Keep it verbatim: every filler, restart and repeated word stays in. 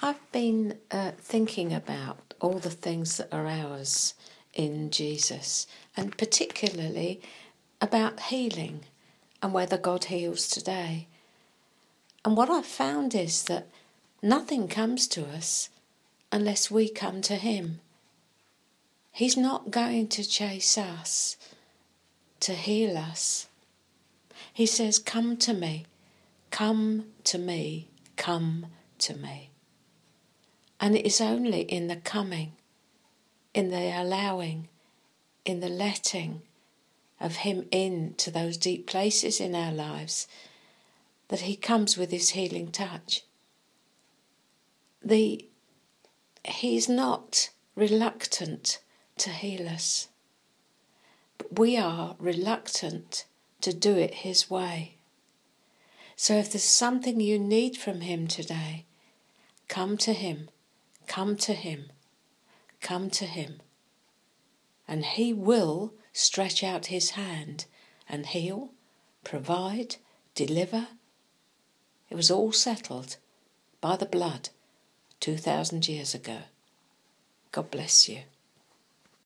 I've been uh, thinking about all the things that are ours in Jesus, and particularly about healing and whether God heals today. And what I've found is that nothing comes to us unless we come to Him. He's not going to chase us to heal us. He says, come to me, come to me, come to me. And it is only in the coming, in the allowing, in the letting of Him into those deep places in our lives that He comes with His healing touch. The, He's not reluctant to heal us, but we are reluctant to do it His way. So if there's something you need from Him today, come to Him, come to Him, come to Him. And He will stretch out His hand and heal, provide, deliver. It was all settled by the blood two thousand years ago. God bless you.